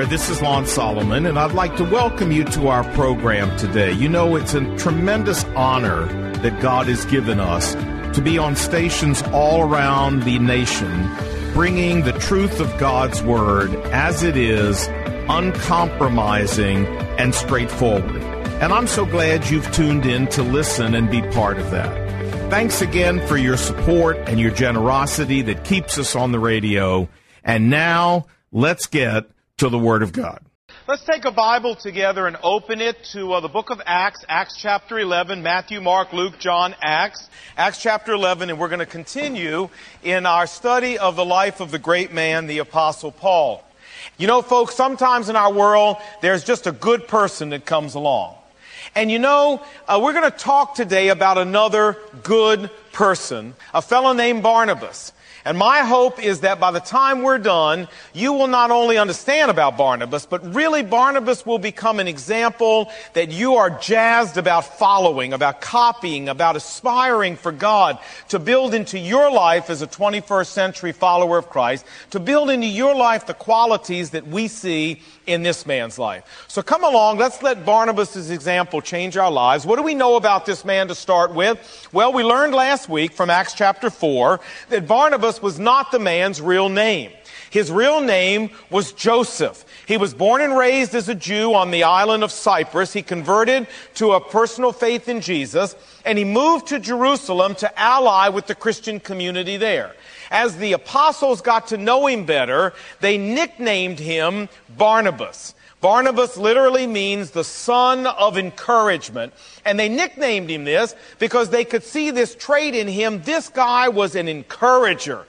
this is Lon Solomon, and I'd like to welcome you to our program today. You know, it's a tremendous honor that God has given us to be on stations all around the nation, bringing the truth of God's Word as it is, uncompromising and straightforward. And I'm so glad you've tuned in to listen and be part of that. Thanks again for your support and your generosity that keeps us on the radio. And now, let's get to the Word of God. Let's take a Bible together and open it to the book of Acts, Acts chapter 11, Matthew, Mark, Luke, John, Acts chapter 11, and we're going to continue in our study of the life of the great man, the Apostle Paul. You know, folks, sometimes in our world, there's just a good person that comes along. And you know, we're going to talk today about another good person, a fellow named Barnabas. And my hope is that by the time we're done, you will not only understand about Barnabas, but really Barnabas will become an example that you are jazzed about following, about copying, about aspiring for God to build into your life as a 21st century follower of Christ, to build into your life the qualities that we see in this man's life. So come along, let's let Barnabas' example change our lives. What do we know about this man to start with? Well, we learned last week from Acts chapter 4 that Barnabas was not the man's real name. His real name was Joseph. He was born and raised as a Jew on the island of Cyprus. He converted to a personal faith in Jesus, and he moved to Jerusalem to ally with the Christian community there. As the apostles got to know him better, they nicknamed him Barnabas. Barnabas literally means the son of encouragement. And they nicknamed him this because they could see this trait in him. This guy was an encourager.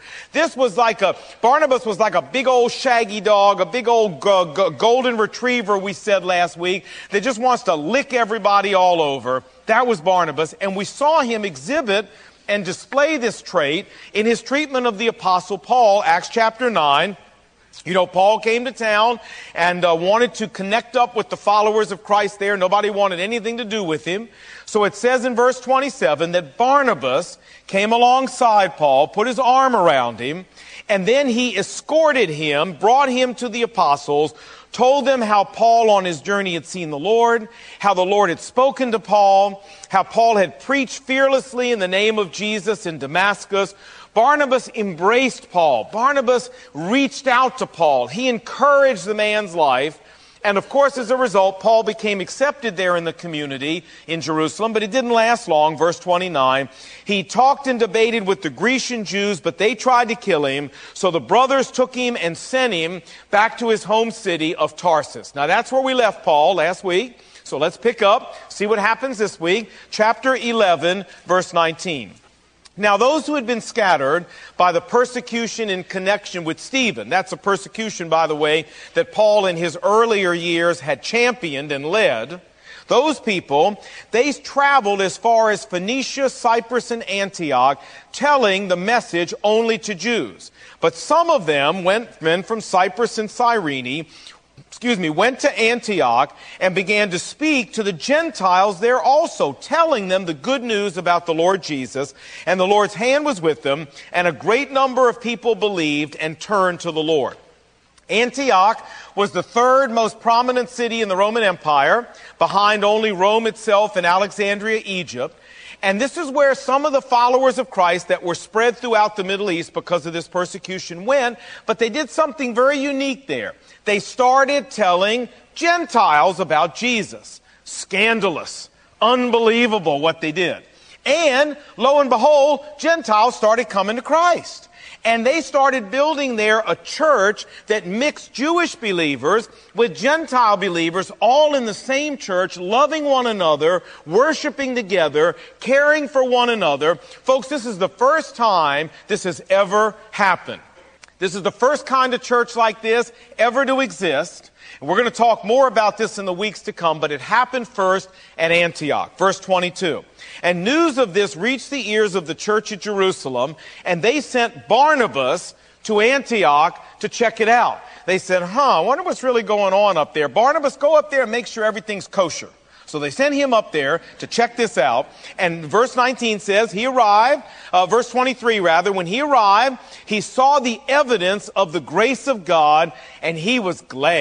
Barnabas was like a big old shaggy dog, a big old golden retriever, we said last week, that just wants to lick everybody all over. That was Barnabas. And we saw him exhibit and display this trait in his treatment of the Apostle Paul, Acts chapter 9. You know, Paul came to town and wanted to connect up with the followers of Christ there. Nobody wanted anything to do with him. So it says in verse 27 that Barnabas came alongside Paul, put his arm around him, and then he escorted him, brought him to the apostles, told them how Paul on his journey had seen the Lord, how the Lord had spoken to Paul, how Paul had preached fearlessly in the name of Jesus in Damascus. Barnabas embraced Paul. Barnabas reached out to Paul. He encouraged the man's life. And of course, as a result, Paul became accepted there in the community in Jerusalem, but it didn't last long. Verse 29, he talked and debated with the Grecian Jews, but they tried to kill him. So the brothers took him and sent him back to his home city of Tarsus. Now that's where we left Paul last week. So let's pick up, see what happens this week. Chapter 11, verse 19. Now, those who had been scattered by the persecution in connection with Stephen, that's a persecution, by the way, that Paul in his earlier years had championed and led. Those people, they traveled as far as Phoenicia, Cyprus, and Antioch, telling the message only to Jews. But some of them, men from Cyprus and Cyrene, went to Antioch and began to speak to the Gentiles there also, telling them the good news about the Lord Jesus. And the Lord's hand was with them, and a great number of people believed and turned to the Lord. Antioch was the third most prominent city in the Roman Empire, behind only Rome itself and Alexandria, Egypt. And this is where some of the followers of Christ that were spread throughout the Middle East because of this persecution went, but they did something very unique there. They started telling Gentiles about Jesus. Scandalous, unbelievable what they did. And lo and behold, Gentiles started coming to Christ. And they started building there a church that mixed Jewish believers with Gentile believers all in the same church, loving one another, worshiping together, caring for one another. Folks, this is the first time this has ever happened. This is the first kind of church like this ever to exist. And we're going to talk more about this in the weeks to come, but it happened first at Antioch. Verse 22. And news of this reached the ears of the church at Jerusalem, and they sent Barnabas to Antioch to check it out. They said, I wonder what's really going on up there. Barnabas, go up there and make sure everything's kosher. So they sent him up there to check this out. And verse 19 says, verse 23 rather, when he arrived, he saw the evidence of the grace of God, and he was glad.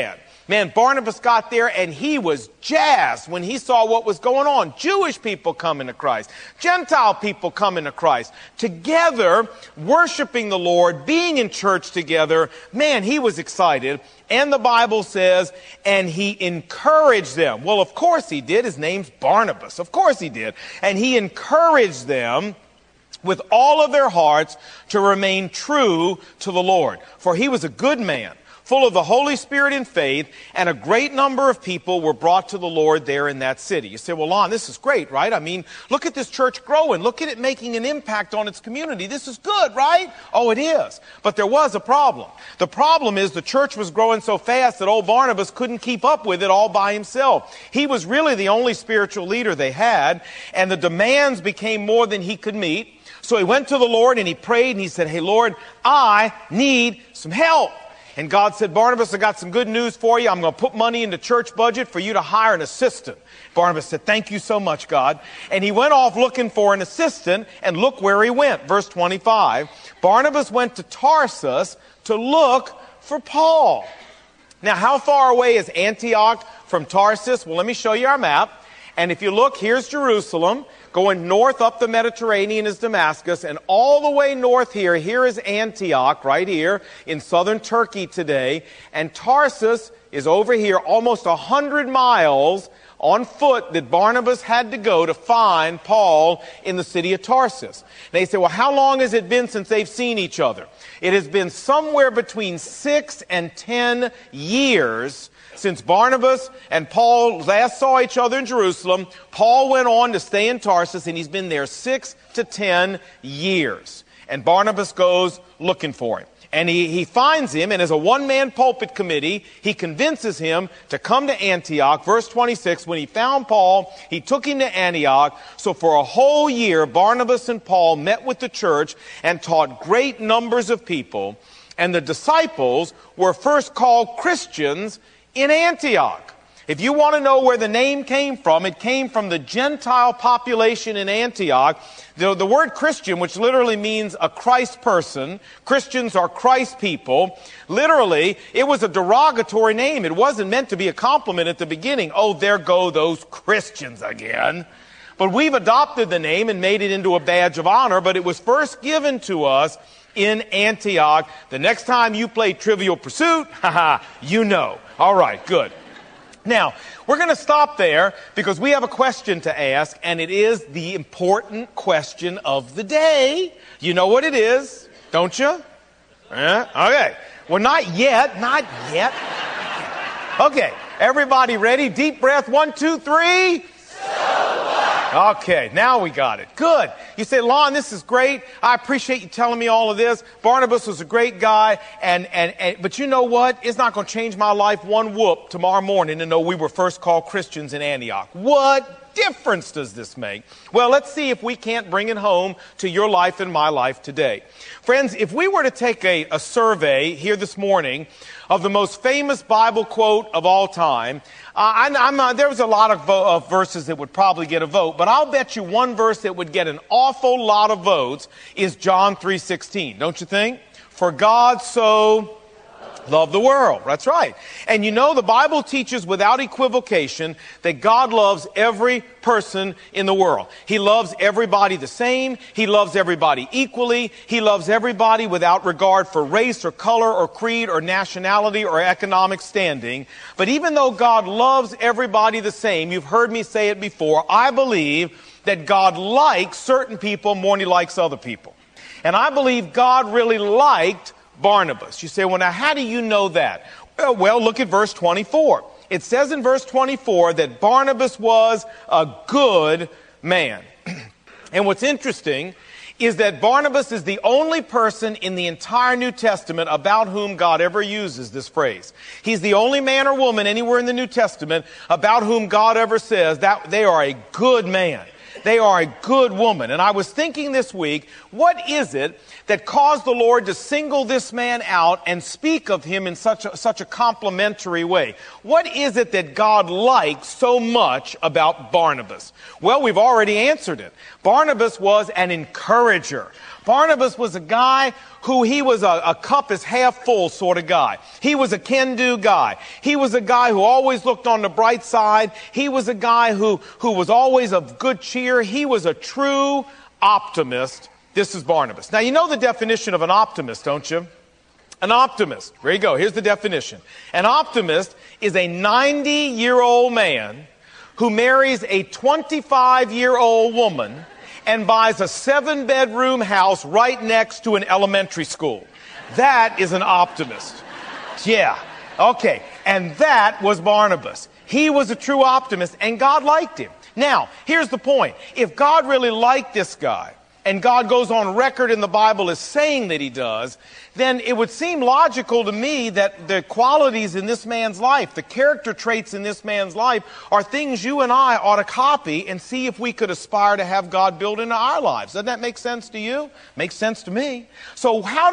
Man, Barnabas got there and he was jazzed when he saw what was going on. Jewish people coming to Christ. Gentile people coming to Christ. Together, worshiping the Lord, being in church together. Man, he was excited. And the Bible says, and he encouraged them. Well, of course he did. His name's Barnabas. Of course he did. And he encouraged them with all of their hearts to remain true to the Lord. For he was a good man, full of the Holy Spirit and faith, and a great number of people were brought to the Lord there in that city. You say, well, Lon, this is great, right? I mean, look at this church growing. Look at it making an impact on its community. This is good, right? Oh, it is. But there was a problem. The problem is the church was growing so fast that old Barnabas couldn't keep up with it all by himself. He was really the only spiritual leader they had, and the demands became more than he could meet. So he went to the Lord and he prayed and he said, hey, Lord, I need some help. And God said, Barnabas, I got some good news for you. I'm going to put money in the church budget for you to hire an assistant. Barnabas said, thank you so much, God. And he went off looking for an assistant, and look where he went. Verse 25, Barnabas went to Tarsus to look for Paul. Now, how far away is Antioch from Tarsus? Well, let me show you our map. And if you look, here's Jerusalem. Going north up the Mediterranean is Damascus, and all the way north here is Antioch, right here in southern Turkey today. And Tarsus is over here, almost 100 miles on foot that Barnabas had to go to find Paul in the city of Tarsus. They say, well, how long has it been since they've seen each other? It has been somewhere between 6 and 10 years since Barnabas and Paul last saw each other in Jerusalem. Paul went on to stay in Tarsus, and he's been there 6 to 10 years. And Barnabas goes looking for him. And he finds him, and as a one-man pulpit committee, he convinces him to come to Antioch. Verse 26, when he found Paul, he took him to Antioch. So for a whole year, Barnabas and Paul met with the church and taught great numbers of people. And the disciples were first called Christians in Antioch. If you want to know where the name came from, it came from the Gentile population in Antioch. The word Christian, which literally means a Christ person, Christians are Christ people, literally, it was a derogatory name. It wasn't meant to be a compliment at the beginning. Oh, there go those Christians again. But we've adopted the name and made it into a badge of honor, but it was first given to us in Antioch. The next time you play Trivial Pursuit, you know. All right, good. Now, we're going to stop there because we have a question to ask, and it is the important question of the day. You know what it is, don't you? Okay. Well, not yet. Not yet. Okay. Everybody ready? Deep breath. 1, 2, 3. Okay, now we got it. Good. You say, Lon, this is great. I appreciate you telling me all of this. Barnabas was a great guy, but you know what? It's not going to change my life one whoop tomorrow morning to know we were first called Christians in Antioch. What difference does this make? Well, let's see if we can't bring it home to your life and my life today. Friends, if we were to take a survey here this morning of the most famous Bible quote of all time, there was a lot of verses that would probably get a vote, but I'll bet you one verse that would get an awful lot of votes is John 3:16, don't you think? For God so loved the world. That's right. And you know, the Bible teaches without equivocation that God loves every person in the world. He loves everybody the same. He loves everybody equally. He loves everybody without regard for race or color or creed or nationality or economic standing. But even though God loves everybody the same, you've heard me say it before, I believe that God likes certain people more than he likes other people. And I believe God really liked Barnabas. You say, well, now how do you know that? Well, look at verse 24. It says in verse 24 that Barnabas was a good man. And what's interesting is that Barnabas is the only person in the entire New Testament about whom God ever uses this phrase. He's the only man or woman anywhere in the New Testament about whom God ever says that they are a good man. They are a good woman. And I was thinking this week, what is it that caused the Lord to single this man out and speak of him in such a complimentary way? What is it that God liked so much about Barnabas? Well, we've already answered it. Barnabas was an encourager. Barnabas was a guy who he was a cup is half full sort of guy. He was a can-do guy. He was a guy who always looked on the bright side. He was a guy who was always of good cheer. He was a true optimist. This is Barnabas. Now, you know the definition of an optimist, don't you? An optimist. There you go. Here's the definition. An optimist is a 90-year-old man who marries a 25-year-old woman and buys a 7-bedroom house right next to an elementary school. That is an optimist. Yeah. Okay. And that was Barnabas. He was a true optimist, and God liked him. Now, here's the point. If God really liked this guy, and God goes on record in the Bible as saying that he does, then it would seem logical to me that the qualities in this man's life, the character traits in this man's life, are things you and I ought to copy and see if we could aspire to have God build into our lives. Doesn't that make sense to you? Makes sense to me. So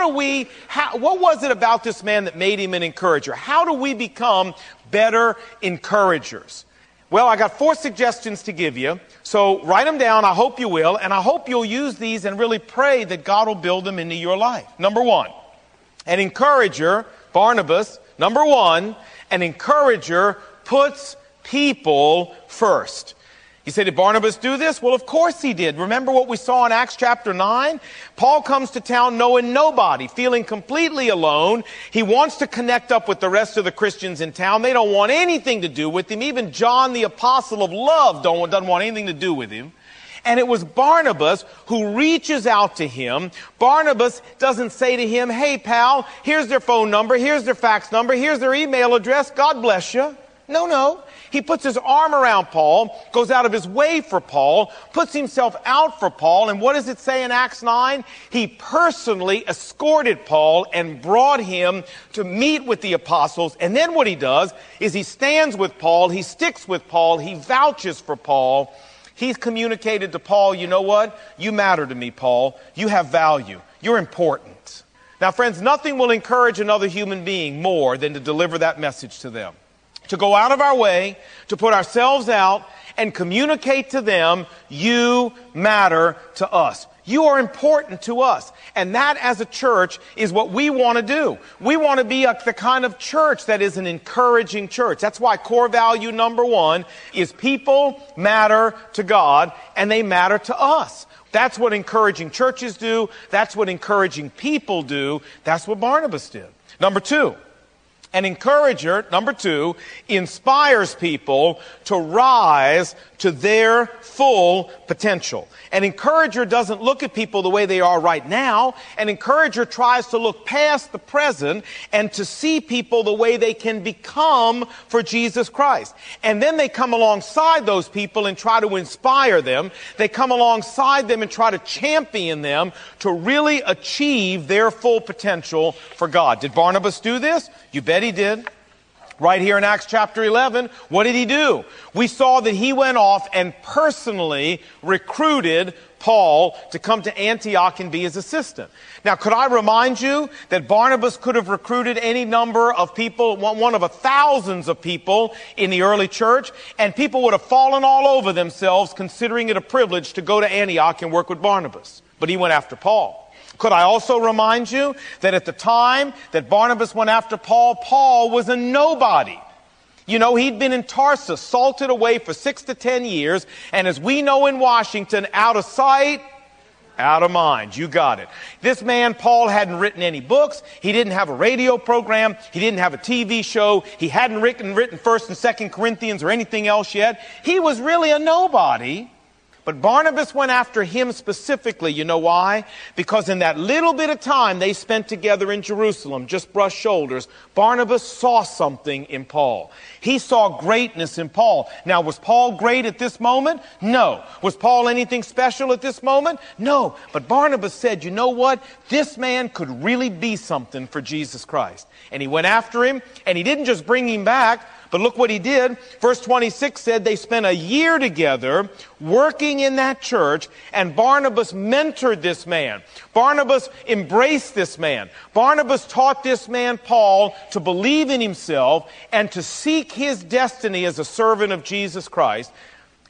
what was it about this man that made him an encourager? How do we become better encouragers? Well, I got 4 suggestions to give you, so write them down. I hope you will, and I hope you'll use these and really pray that God will build them into your life. Number 1, an encourager, Barnabas, number 1, an encourager puts people first. You say, did Barnabas do this? Well, of course he did. Remember what we saw in Acts chapter 9? Paul comes to town knowing nobody, feeling completely alone. He wants to connect up with the rest of the Christians in town. They don't want anything to do with him. Even John, the apostle of love, doesn't want anything to do with him. And it was Barnabas who reaches out to him. Barnabas doesn't say to him, hey, pal, here's their phone number, here's their fax number, here's their email address, God bless you. No. He puts his arm around Paul, goes out of his way for Paul, puts himself out for Paul, and what does it say in Acts 9? He personally escorted Paul and brought him to meet with the apostles, and then what he does is he stands with Paul, he sticks with Paul, he vouches for Paul. He's communicated to Paul, you know what? You matter to me, Paul. You have value. You're important. Now, friends, nothing will encourage another human being more than to deliver that message to them. To go out of our way, to put ourselves out and communicate to them, you matter to us. You are important to us. And that as a church is what we want to do. We want to be the kind of church that is an encouraging church. That's why core value number 1 is people matter to God and they matter to us. That's what encouraging churches do. That's what encouraging people do. That's what Barnabas did. Number 2. An encourager, number 2, inspires people to rise to their full potential. An encourager doesn't look at people the way they are right now. An encourager tries to look past the present and to see people the way they can become for Jesus Christ. And then they come alongside those people and try to inspire them. They come alongside them and try to champion them to really achieve their full potential for God. Did Barnabas do this? You bet he did. Right here in Acts chapter 11, what did he do? We saw that he went off and personally recruited Paul to come to Antioch and be his assistant. Now, could I remind you that Barnabas could have recruited any number of people, one of thousands of people in the early church, and people would have fallen all over themselves considering it a privilege to go to Antioch and work with Barnabas. But he went after Paul. Could I also remind you that at the time that Barnabas went after Paul, Paul was a nobody. You know, he'd been in Tarsus, salted away for 6 to 10 years, and as we know in Washington, out of sight, out of mind. You got it. This man, Paul, hadn't written any books. He didn't have a radio program. He didn't have a TV show. He hadn't written 1st and 2nd Corinthians or anything else yet. He was really a nobody. But Barnabas went after him specifically. You know why? Because in that little bit of time they spent together in Jerusalem, just brushed shoulders, Barnabas saw something in Paul. He saw greatness in Paul. Now, was Paul great at this moment? No. Was Paul anything special at this moment? No. But Barnabas said, you know what? This man could really be something for Jesus Christ. And he went after him, and he didn't just bring him back, but look what he did. Verse 26 said they spent a year together working in that church, and Barnabas mentored this man. Barnabas embraced this man. Barnabas taught this man, Paul, to believe in himself and to seek his destiny as a servant of Jesus Christ.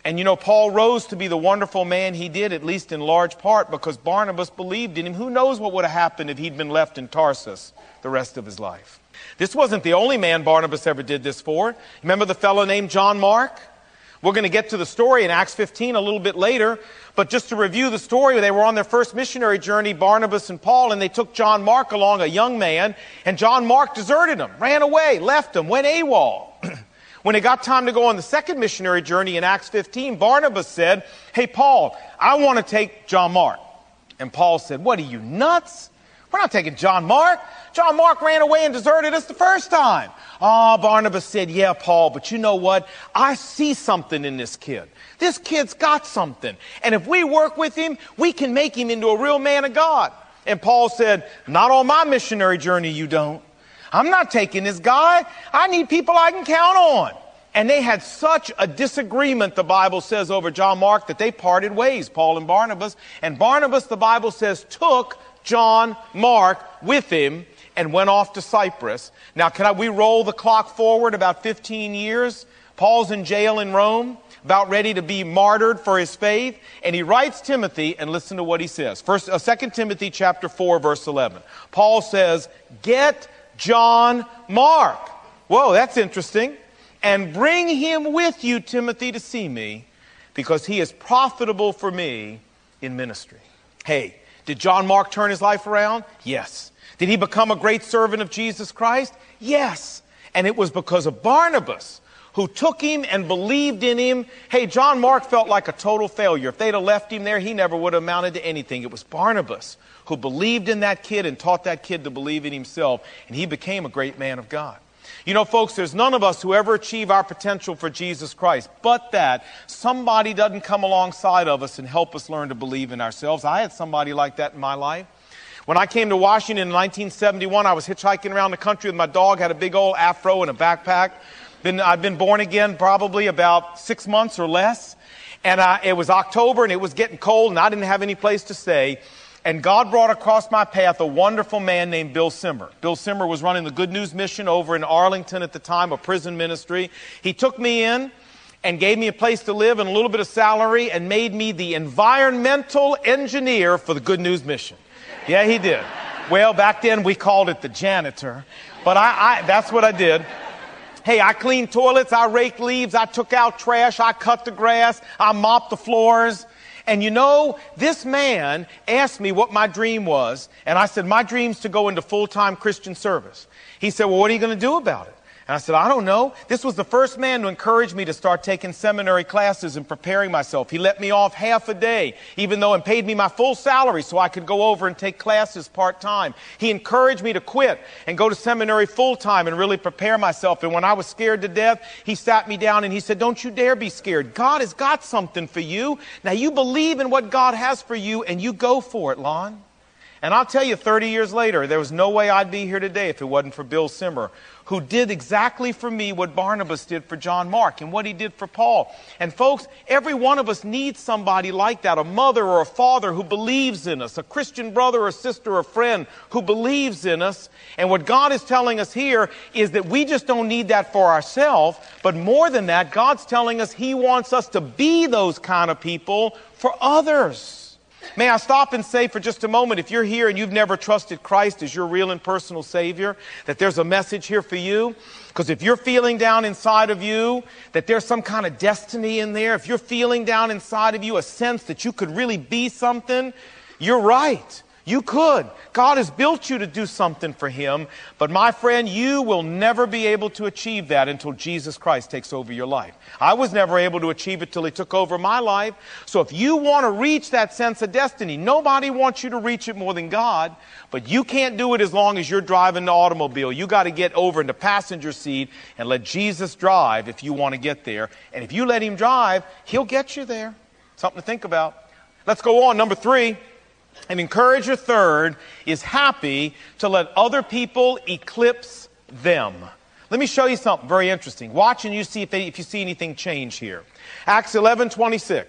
And you know, Paul rose to be the wonderful man he did, at least in large part, because Barnabas believed in him. Who knows what would have happened if he'd been left in Tarsus the rest of his life. This wasn't the only man Barnabas ever did this for. Remember the fellow named John Mark? We're going to get to the story in Acts 15 a little bit later, but just to review the story, they were on their first missionary journey, Barnabas and Paul, and they took John Mark along, a young man, and John Mark deserted them, ran away, left them, went AWOL. When it got time to go on the second missionary journey in Acts 15, Barnabas said, "Hey, Paul, I want to take John Mark." And Paul said, "What, are you nuts? We're not taking John Mark. John Mark ran away and deserted us the first time." Barnabas said, "Yeah, Paul, but you know what? I see something in this kid. This kid's got something. And if we work with him, we can make him into a real man of God." And Paul said, "Not on my missionary journey, you don't. I'm not taking this guy. I need people I can count on." And they had such a disagreement, the Bible says, over John Mark that they parted ways, Paul and Barnabas. And Barnabas, the Bible says, took John Mark with him and went off to Cyprus. Now, we roll the clock forward about 15 years? Paul's in jail in Rome, about ready to be martyred for his faith. And he writes Timothy, and listen to what he says. 2 Timothy chapter 4, verse 11. Paul says, "Get John Mark." Whoa, that's interesting. "And bring him with you, Timothy, to see me, because he is profitable for me in ministry." Hey, did John Mark turn his life around? Yes. Did he become a great servant of Jesus Christ? Yes. And it was because of Barnabas, who took him and believed in him. Hey, John Mark felt like a total failure. If they'd have left him there, he never would have amounted to anything. It was Barnabas who believed in that kid and taught that kid to believe in himself, and he became a great man of God. You know, folks, there's none of us who ever achieve our potential for Jesus Christ, but that somebody doesn't come alongside of us and help us learn to believe in ourselves. I had somebody like that in my life. When I came to Washington in 1971, I was hitchhiking around the country with my dog, had a big old afro and a backpack. I'd been born again probably about 6 months or less. And it was October and it was getting cold and I didn't have any place to stay. And God brought across my path a wonderful man named Bill Simmer. Bill Simmer was running the Good News Mission over in Arlington at the time, a prison ministry. He took me in and gave me a place to live and a little bit of salary and made me the environmental engineer for the Good News Mission. Yeah, he did. Well, back then we called it the janitor, but that's what I did. Hey, I cleaned toilets, I raked leaves, I took out trash, I cut the grass, I mopped the floors. And you know, this man asked me what my dream was, and I said, my dream's to go into full-time Christian service. He said, well, what are you going to do about it? And I said, I don't know. This was the first man to encourage me to start taking seminary classes and preparing myself. He let me off half a day, even though, and paid me my full salary so I could go over and take classes part-time. He encouraged me to quit and go to seminary full-time and really prepare myself. And when I was scared to death, he sat me down and he said, don't you dare be scared. God has got something for you. Now you believe in what God has for you and you go for it, Lon. And I'll tell you, 30 years later, there was no way I'd be here today if it wasn't for Bill Simmer, who did exactly for me what Barnabas did for John Mark and what he did for Paul. And folks, every one of us needs somebody like that, a mother or a father who believes in us, a Christian brother or sister or friend who believes in us. And what God is telling us here is that we just don't need that for ourselves, but more than that, God's telling us He wants us to be those kind of people for others. May I stop and say for just a moment, if you're here and you've never trusted Christ as your real and personal Savior, that there's a message here for you. Because if you're feeling down inside of you that there's some kind of destiny in there, if you're feeling down inside of you a sense that you could really be something, you're right. You could. God has built you to do something for Him. But my friend, you will never be able to achieve that until Jesus Christ takes over your life. I was never able to achieve it till He took over my life. So if you want to reach that sense of destiny, nobody wants you to reach it more than God. But you can't do it as long as you're driving the automobile. You got to get over in the passenger seat and let Jesus drive if you want to get there. And if you let Him drive, He'll get you there. Something to think about. Let's go on. Number 3. An encourager, third, is happy to let other people eclipse them. Let me show you something very interesting. Watch and you see if you see anything change here. Acts 11:26.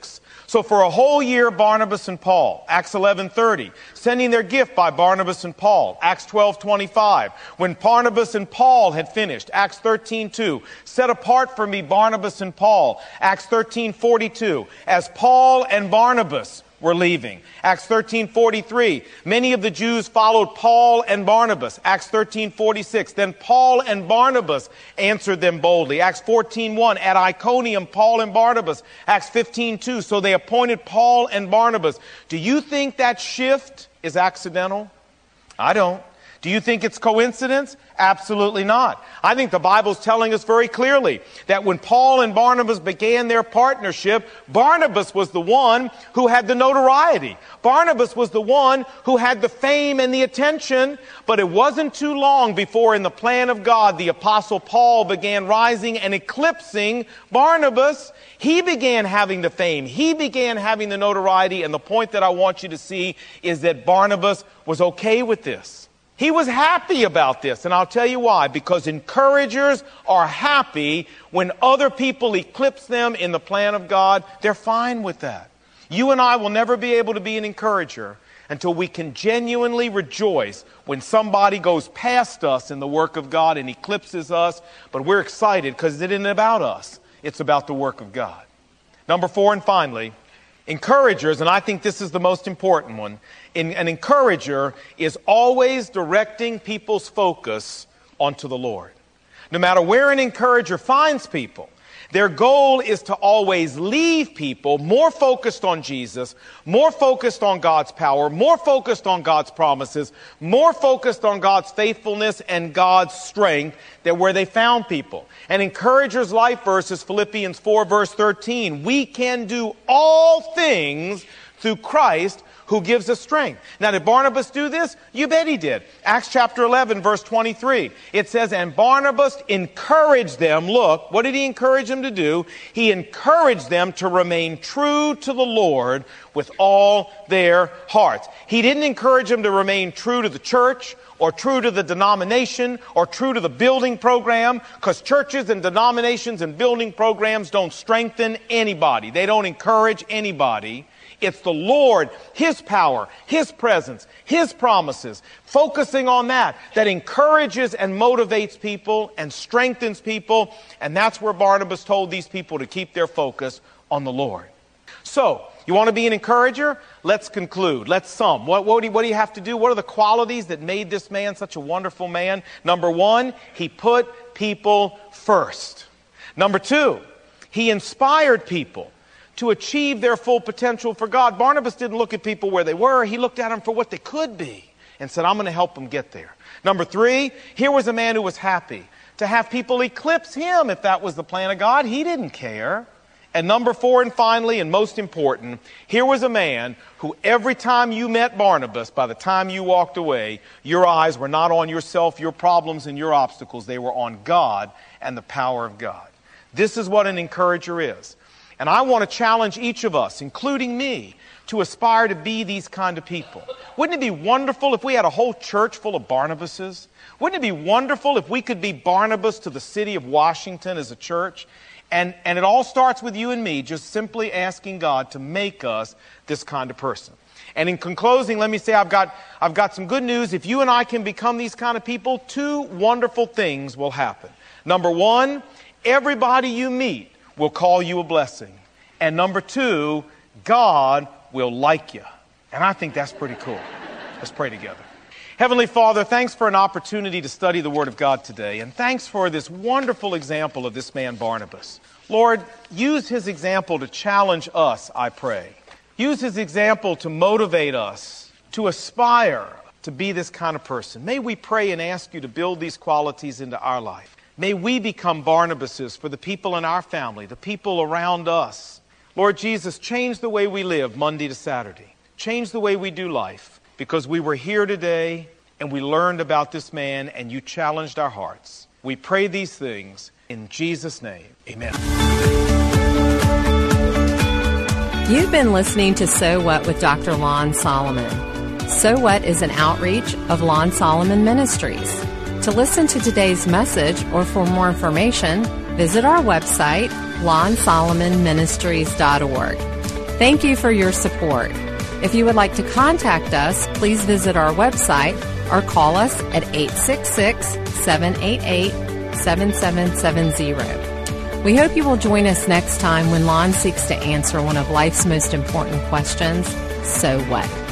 So for a whole year, Barnabas and Paul, Acts 11:30, sending their gift by Barnabas and Paul, Acts 12:25. When Barnabas and Paul had finished, Acts 13:2, set apart for me Barnabas and Paul, Acts 13:42, as Paul and Barnabas were leaving. Acts 13:43, many of the Jews followed Paul and Barnabas. Acts 13:46, then Paul and Barnabas answered them boldly. Acts 14:1, at Iconium, Paul and Barnabas. Acts 15:2, so they appointed Paul and Barnabas. Do you think that shift is accidental? I don't. Do you think it's coincidence? Absolutely not. I think the Bible's telling us very clearly that when Paul and Barnabas began their partnership, Barnabas was the one who had the notoriety. Barnabas was the one who had the fame and the attention, but it wasn't too long before in the plan of God, the Apostle Paul began rising and eclipsing Barnabas. He began having the fame. He began having the notoriety, and the point that I want you to see is that Barnabas was okay with this. He was happy about this, and I'll tell you why. Because encouragers are happy when other people eclipse them in the plan of God. They're fine with that. You and I will never be able to be an encourager until we can genuinely rejoice when somebody goes past us in the work of God and eclipses us. But we're excited because it isn't about us. It's about the work of God. Number 4, and finally, encouragers, and I think this is the most important one, an encourager is always directing people's focus onto the Lord. No matter where an encourager finds people, their goal is to always leave people more focused on Jesus, more focused on God's power, more focused on God's promises, more focused on God's faithfulness and God's strength than where they found people. An encourager's life verse is Philippians 4 verse 13. We can do all things through Christ who gives us strength. Now, did Barnabas do this? You bet he did. Acts chapter 11, verse 23. It says, and Barnabas encouraged them. Look, what did he encourage them to do? He encouraged them to remain true to the Lord with all their hearts. He didn't encourage them to remain true to the church or true to the denomination or true to the building program, because churches and denominations and building programs don't strengthen anybody. They don't encourage anybody. It's the Lord, His power, His presence, His promises, focusing on that encourages and motivates people and strengthens people. And that's where Barnabas told these people to keep their focus on the Lord. So, you want to be an encourager? Let's conclude. Let's sum. What do you have to do? What are the qualities that made this man such a wonderful man? Number 1, he put people first. Number 2, he inspired people to achieve their full potential for God. Barnabas didn't look at people where they were. He looked at them for what they could be and said, I'm going to help them get there. Number 3, here was a man who was happy to have people eclipse him if that was the plan of God. He didn't care. And number 4, and finally, and most important, here was a man who every time you met Barnabas, by the time you walked away, your eyes were not on yourself, your problems, and your obstacles. They were on God and the power of God. This is what an encourager is. And I want to challenge each of us, including me, to aspire to be these kind of people. Wouldn't it be wonderful if we had a whole church full of Barnabases? Wouldn't it be wonderful if we could be Barnabas to the city of Washington as a church? And it all starts with you and me just simply asking God to make us this kind of person. And in closing, let me say I've got some good news. If you and I can become these kind of people, 2 wonderful things will happen. Number 1, everybody you meet will call you a blessing. And number 2, God will like you. And I think that's pretty cool. Let's pray together. Heavenly Father, thanks for an opportunity to study the Word of God today. And thanks for this wonderful example of this man Barnabas. Lord, use his example to challenge us, I pray. Use his example to motivate us, to aspire to be this kind of person. May we pray and ask you to build these qualities into our life. May we become Barnabases for the people in our family, the people around us. Lord Jesus, change the way we live Monday to Saturday. Change the way we do life, because we were here today and we learned about this man and you challenged our hearts. We pray these things in Jesus' name. Amen. You've been listening to So What with Dr. Lon Solomon. So What is an outreach of Lon Solomon Ministries. To listen to today's message or for more information, visit our website, lonsolomonministries.org. Thank you for your support. If you would like to contact us, please visit our website or call us at 866-788-7770. We hope you will join us next time when Lon seeks to answer one of life's most important questions, so what?